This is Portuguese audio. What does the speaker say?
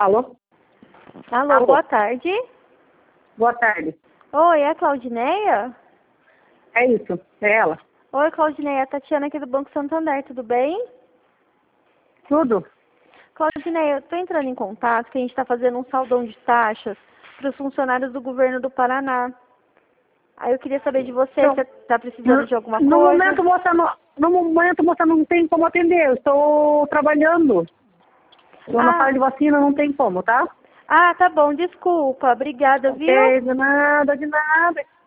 Alô? Alô, boa tarde. Boa tarde. Oi, é a Claudineia? É isso, é ela. Oi, Claudineia, é a Tatiana aqui do Banco Santander, tudo bem? Tudo? Claudineia, eu tô entrando em contato que a gente está fazendo um saldão de taxas para os funcionários do governo do Paraná. Aí eu queria saber de você, Então, você está precisando de alguma no coisa? momento, moça, não tem como atender. Eu estou trabalhando. Estou na sala de vacina, não tem como, tá? Tá bom, desculpa. Obrigada, viu? Ok, de nada, de nada.